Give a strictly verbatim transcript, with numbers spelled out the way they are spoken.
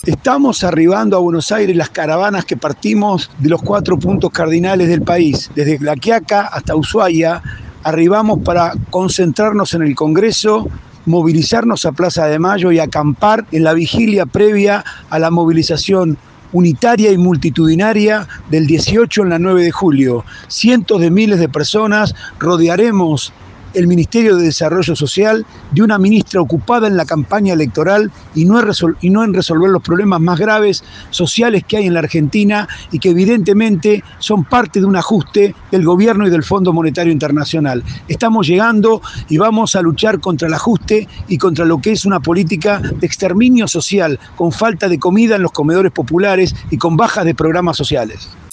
Estamos arribando a Buenos Aires las caravanas que partimos de los cuatro puntos cardinales del país. Desde La Quiaca hasta Ushuaia, arribamos para concentrarnos en el Congreso, movilizarnos a Plaza de Mayo y acampar en la vigilia previa a la movilización unitaria y multitudinaria del dieciocho en la nueve de julio. Cientos de miles de personas rodearemos el Ministerio de Desarrollo Social de una ministra ocupada en la campaña electoral y no, resol- y no en resolver los problemas más graves sociales que hay en la Argentina y que evidentemente son parte de un ajuste del gobierno y del Fondo Monetario Internacional. Estamos llegando y vamos a luchar contra el ajuste y contra lo que es una política de exterminio social, con falta de comida en los comedores populares y con bajas de programas sociales.